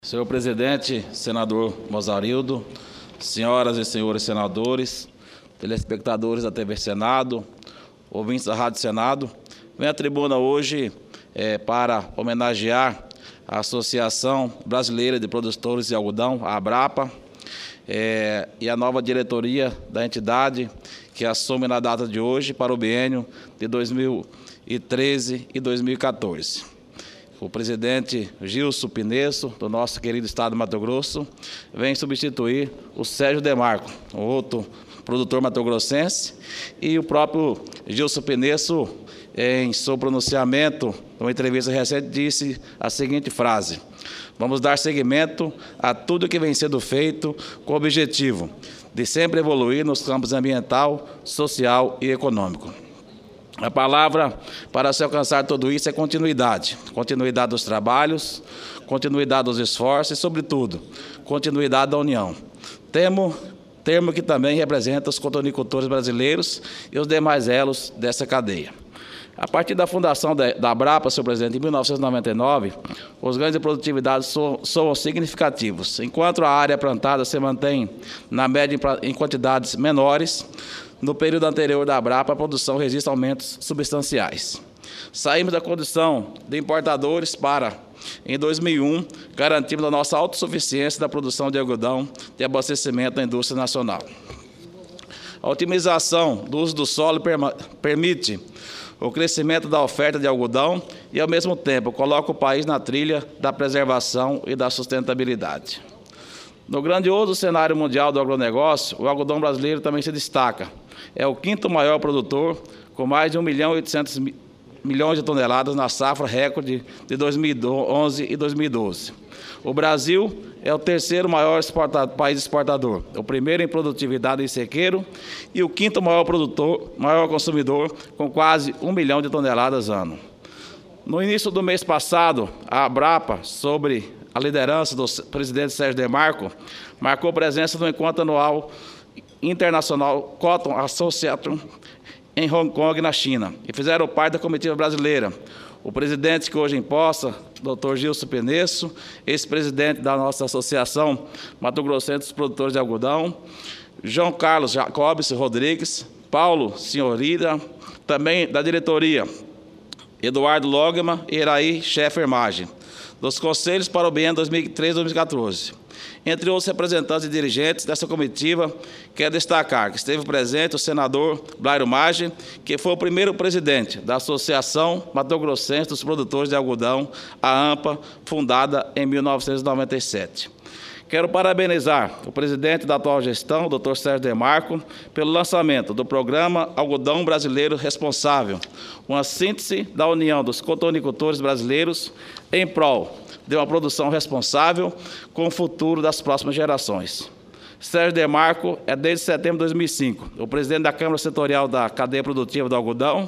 Senhor presidente, senador Mozarildo, senhoras e senhores senadores, telespectadores da TV Senado, ouvintes da Rádio Senado, venho à tribuna hoje para homenagear a Associação Brasileira de Produtores de Algodão, a ABRAPA, e a nova diretoria da entidade que assume na data de hoje para o biênio de 2013 e 2014. O presidente Gilson Pinesso, do nosso querido estado de Mato Grosso, vem substituir o Sérgio Demarco, outro produtor matogrossense, e o próprio Gilson Pinesso, em seu pronunciamento, numa entrevista recente, disse a seguinte frase: vamos dar seguimento a tudo que vem sendo feito com o objetivo de sempre evoluir nos campos ambiental, social e econômico. A palavra para se alcançar tudo isso é continuidade. Continuidade dos trabalhos, continuidade dos esforços e, sobretudo, continuidade da união. Termo que também representa os cotonicultores brasileiros e os demais elos dessa cadeia. A partir da fundação da ABRAPA, senhor presidente, em 1999, os ganhos de produtividade são significativos. Enquanto a área plantada se mantém, na média, em quantidades menores, no período anterior da ABRAPA, a produção registra aumentos substanciais. Saímos da condição de importadores para, em 2001, garantirmos a nossa autossuficiência da produção de algodão de abastecimento da indústria nacional. A otimização do uso do solo permite o crescimento da oferta de algodão e, ao mesmo tempo, coloca o país na trilha da preservação e da sustentabilidade. No grandioso cenário mundial do agronegócio, o algodão brasileiro também se destaca. É o quinto maior produtor, com mais de 1,8 milhão de toneladas na safra recorde de 2011 e 2012. O Brasil é o terceiro maior país exportador, o primeiro em produtividade em sequeiro e o quinto maior consumidor, com quase 1 milhão de toneladas ano. No início do mês passado, a ABRAPA, sob a liderança do presidente Sérgio Demarco, marcou presença no encontro anual internacional Cotton Association em Hong Kong, na China, e fizeram parte da comitiva brasileira o presidente que hoje empossa, Dr. Gilson Pinesso, ex-presidente da nossa Associação Mato Grossense dos Produtores de Algodão, João Carlos Jacobs Rodrigues, Paulo Senhorida, também da diretoria, Eduardo Logman e Iraí Scheffer-Maggi, dos Conselhos para o biênio 2013 e 2014. Entre outros representantes e dirigentes dessa comitiva, quero destacar que esteve presente o senador Blairo Maggi, que foi o primeiro presidente da Associação Mato Grossense dos Produtores de Algodão, a AMPA, fundada em 1997. Quero parabenizar o presidente da atual gestão, o Dr. Sérgio Demarco, pelo lançamento do programa Algodão Brasileiro Responsável, uma síntese da união dos cotonicultores brasileiros em prol de uma produção responsável com o futuro das próximas gerações. Sérgio Demarco é, desde setembro de 2005, o presidente da Câmara Setorial da Cadeia Produtiva do Algodão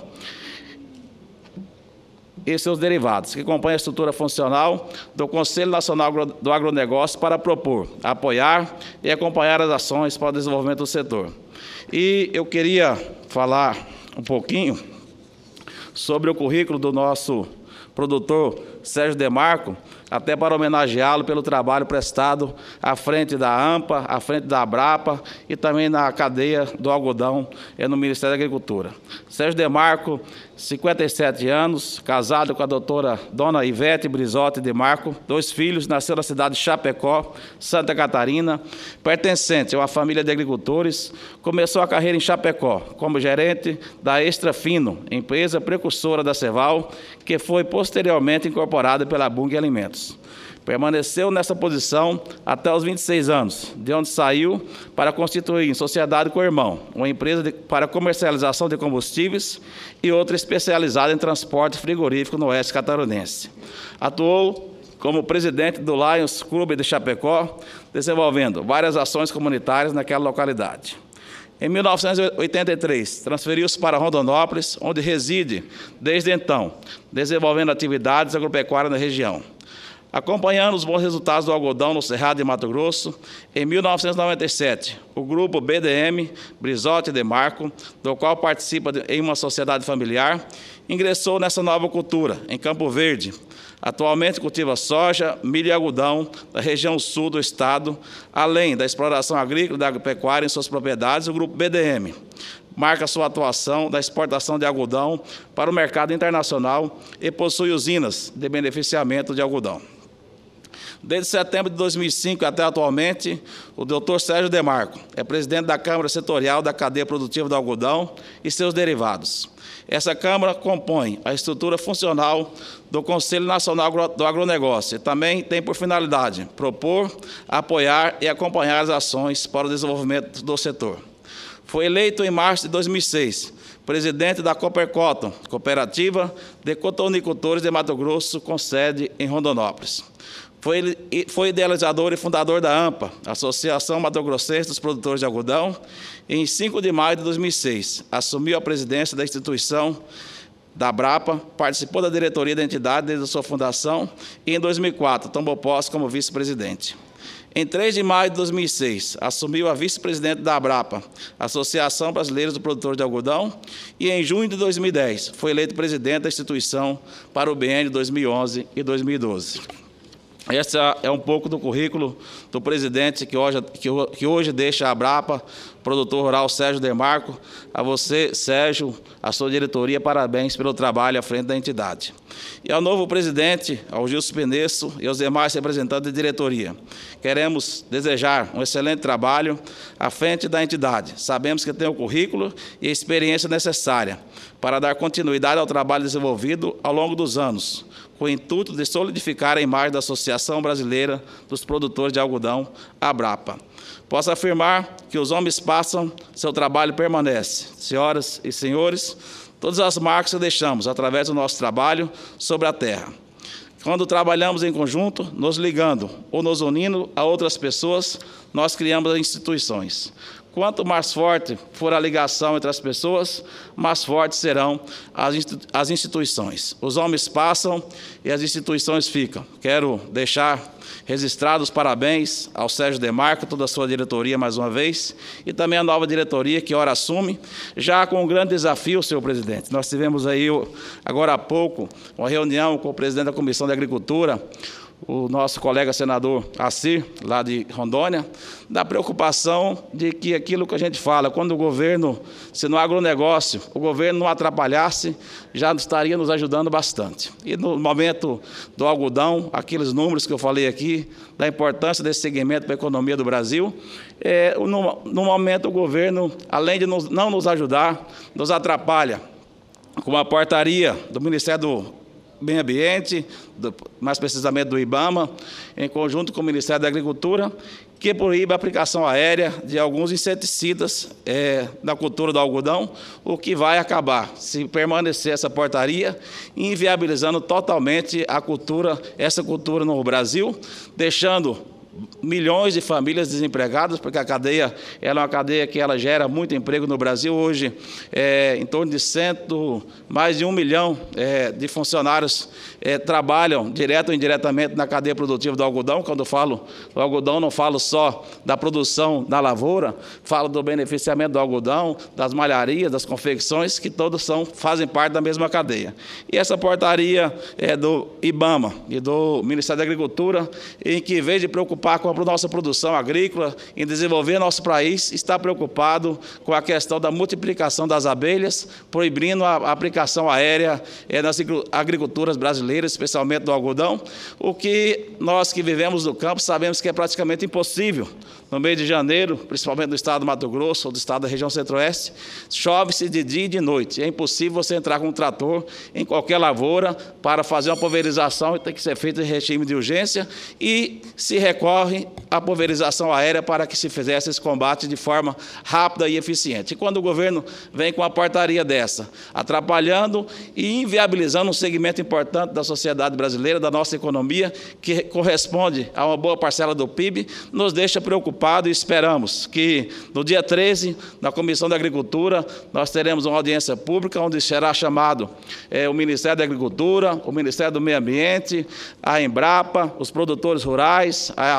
e seus derivados, que compõem a estrutura funcional do Conselho Nacional do Agronegócio para propor, apoiar e acompanhar as ações para o desenvolvimento do setor. E eu queria falar um pouquinho sobre o currículo do nosso produtor Sérgio Demarco, até para homenageá-lo pelo trabalho prestado à frente da AMPA, à frente da ABRAPA e também na cadeia do algodão no Ministério da Agricultura. Sérgio Demarco, 57 anos, casado com a doutora Dona Ivete Brizotti Demarco, 2 filhos, nasceu na cidade de Chapecó, Santa Catarina, pertencente a uma família de agricultores, começou a carreira em Chapecó como gerente da Extra Fino, empresa precursora da Ceval, que foi posteriormente incorporada pela Bunge Alimentos. Permaneceu nessa posição até os 26 anos, de onde saiu para constituir em sociedade com o irmão, uma empresa para comercialização de combustíveis e outra especializada em transporte frigorífico no oeste catarinense. Atuou como presidente do Lions Clube de Chapecó, desenvolvendo várias ações comunitárias naquela localidade. Em 1983, transferiu-se para Rondonópolis, onde reside desde então, desenvolvendo atividades agropecuárias na região. Acompanhando os bons resultados do algodão no Cerrado de Mato Grosso, em 1997, o grupo BDM, Brizotti Demarco, do qual participa em uma sociedade familiar, ingressou nessa nova cultura, em Campo Verde, Atualmente cultiva soja, milho e algodão da região sul do estado, além da exploração agrícola e da agropecuária em suas propriedades. O Grupo BDM marca sua atuação da exportação de algodão para o mercado internacional e possui usinas de beneficiamento de algodão. Desde setembro de 2005 até atualmente, o Dr. Sérgio Demarco é presidente da Câmara Setorial da Cadeia Produtiva do Algodão e seus derivados. Essa Câmara compõe a estrutura funcional do Conselho Nacional do Agronegócio e também tem por finalidade propor, apoiar e acompanhar as ações para o desenvolvimento do setor. Foi eleito em março de 2006 presidente da Coopercotton, Cooperativa de Cotonicultores de Mato Grosso, com sede em Rondonópolis. Foi idealizador e fundador da AMPA, Associação Mato Grossense dos Produtores de Algodão, e em 5 de maio de 2006 assumiu a presidência da instituição da Abrapa, participou da diretoria da entidade desde a sua fundação e, em 2004, tomou posse como vice-presidente. Em 3 de maio de 2006, assumiu a vice-presidente da Abrapa, Associação Brasileira dos Produtores de Algodão, e em junho de 2010 foi eleito presidente da instituição para o biênio 2011 e 2012. Esse é um pouco do currículo do presidente que hoje deixa a Abrapa, produtor rural Sérgio Demarco. A você, Sérgio, a sua diretoria, parabéns pelo trabalho à frente da entidade. E ao novo presidente, ao Gilson Penesso e aos demais representantes de diretoria, queremos desejar um excelente trabalho à frente da entidade. Sabemos que tem o currículo e a experiência necessária para dar continuidade ao trabalho desenvolvido ao longo dos anos, com o intuito de solidificar a imagem da Associação Brasileira dos Produtores de Algodão, Abrapa. Posso afirmar que os homens passam, seu trabalho permanece. Senhoras e senhores, todas as marcas que deixamos através do nosso trabalho sobre a terra. Quando trabalhamos em conjunto, nos ligando ou nos unindo a outras pessoas, nós criamos as instituições. Quanto mais forte for a ligação entre as pessoas, mais fortes serão as instituições. Os homens passam e as instituições ficam. Quero deixar registrados os parabéns ao Sérgio Demarco, toda a sua diretoria mais uma vez, e também a nova diretoria que ora assume, já com um grande desafio, senhor presidente. Nós tivemos aí, agora há pouco, uma reunião com o presidente da Comissão de Agricultura, o nosso colega senador Assir, lá de Rondônia, da preocupação de que aquilo que a gente fala, quando o governo, se no agronegócio, o governo não atrapalhasse, já estaria nos ajudando bastante. E no momento do algodão, aqueles números que eu falei aqui, da importância desse segmento para a economia do Brasil, no momento o governo, além de não nos ajudar, nos atrapalha com a portaria do Ministério do Meio Ambiente, mais precisamente do IBAMA, em conjunto com o Ministério da Agricultura, que proíbe a aplicação aérea de alguns inseticidas na cultura do algodão, o que vai acabar, se permanecer essa portaria, inviabilizando totalmente essa cultura no Brasil, deixando milhões de famílias desempregadas, porque a cadeia ela é uma cadeia que ela gera muito emprego no Brasil. Hoje, em torno de mais de 1 milhão de funcionários trabalham direto ou indiretamente na cadeia produtiva do algodão. Quando eu falo do algodão, não falo só da produção da lavoura, falo do beneficiamento do algodão, das malharias, das confecções, que todos fazem parte da mesma cadeia. E essa portaria do IBAMA e do Ministério da Agricultura, em que, em vez de preocupar com a nossa produção agrícola, em desenvolver nosso país, está preocupado com a questão da multiplicação das abelhas, proibindo a aplicação aérea nas agriculturas brasileiras, especialmente do algodão, o que nós que vivemos no campo sabemos que é praticamente impossível. No mês de janeiro, principalmente no estado do Mato Grosso ou do estado da região centro-oeste, chove-se de dia e de noite. É impossível você entrar com um trator em qualquer lavoura para fazer uma pulverização, e tem que ser feito em regime de urgência, e se recorre à pulverização aérea para que se fizesse esse combate de forma rápida e eficiente. E quando o governo vem com uma portaria dessa, atrapalhando e inviabilizando um segmento importante da sociedade brasileira, da nossa economia, que corresponde a uma boa parcela do PIB, nos deixa preocupados, e esperamos que no dia 13, na Comissão da Agricultura, nós teremos uma audiência pública, onde será chamado o Ministério da Agricultura, o Ministério do Meio Ambiente, a Embrapa, os produtores rurais, a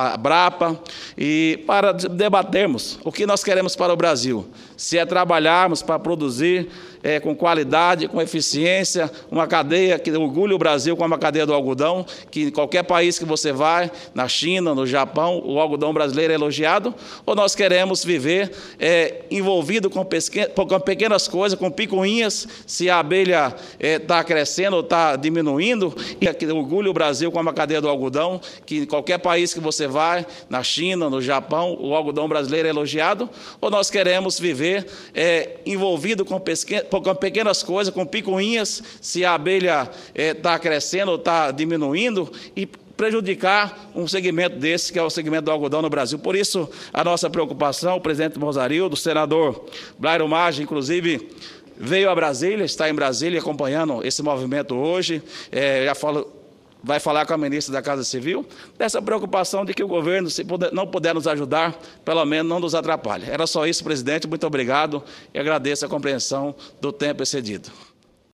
a Brapa, e para debatermos o que nós queremos para o Brasil. Se é trabalharmos para produzir com qualidade, com eficiência, uma cadeia que orgulha o Brasil como a cadeia do algodão, que em qualquer país que você vai, na China, no Japão, o algodão brasileiro é elogiado, ou nós queremos viver envolvido com pequenas coisas, com picuinhas, se a abelha está crescendo ou está diminuindo, e que orgulha o Brasil como a cadeia do algodão, que em qualquer país que você vai, na China, no Japão, o algodão brasileiro é elogiado, ou nós queremos viver envolvido com pequenas coisas, com picuinhas, se a abelha está crescendo ou está diminuindo, e prejudicar um segmento desse, que é o segmento do algodão no Brasil. Por isso, a nossa preocupação, o presidente Mozarildo, o senador Blairo Maggi, inclusive, veio a Brasília, está em Brasília acompanhando esse movimento hoje, vai falar com a ministra da Casa Civil, dessa preocupação de que o governo, se não puder nos ajudar, pelo menos não nos atrapalhe. Era só isso, presidente. Muito obrigado e agradeço a compreensão do tempo excedido.